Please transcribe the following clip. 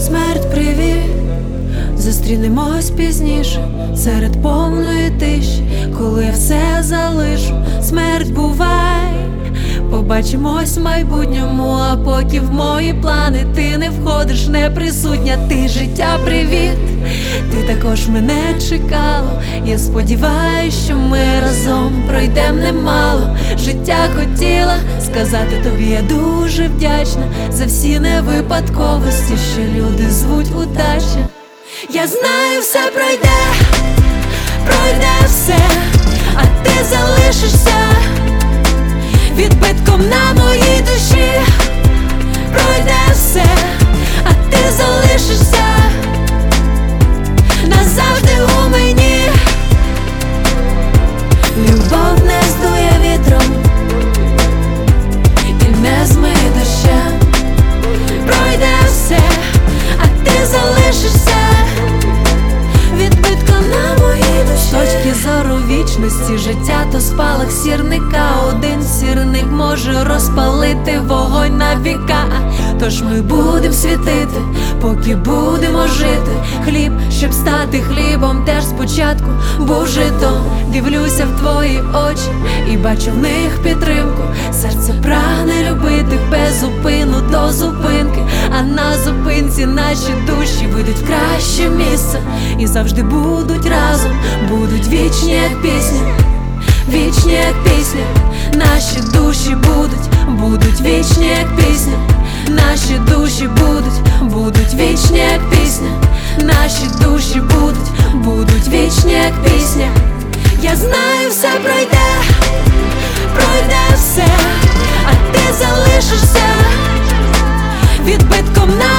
Смерть, привіт, зустрінемось пізніше серед повної тиші, коли я все залишу. Смерть, бувай, побачимось в майбутньому, а поки в мої плани ти не входиш, не присутня. Ти життя, привіт, ти також мене чекала. Я сподіваюсь, що ми разом пройдем немало. Життя хотіла сказати тобі, я дуже вдячна за всі невипадковості, що люди звуть удача. Я знаю, все пройде, пройде все, а ти залишишся відбитком на моїй душі. Пройде все, а ти залишишся назавжди у мені. Любов не здує вітром і не змиє дощем. Пройде все, а ти залишишся відбитком на моїй душі. З точки зору вічності життя то спалах сірника. Один сірник може розпалити вогонь на віка. Тож ми будем світити, поки будемо жити. Хліб, щоб стати хлібом, теж спочатку був житом. Дивлюся в твої очі і бачу в них підтримку. Серце прагне любити без зупину до зупинки, а на зупинці наші душі вийдуть в краще місце і завжди будуть разом, будуть вічні, як пісня, вічні, як пісня. Наші душі будуть вічні, як пісня. Наші душі будуть вічні, як пісня. Наші душі будуть вічні, як пісня. Я знаю, все пройде, пройде все, а ти залишишся відбитком на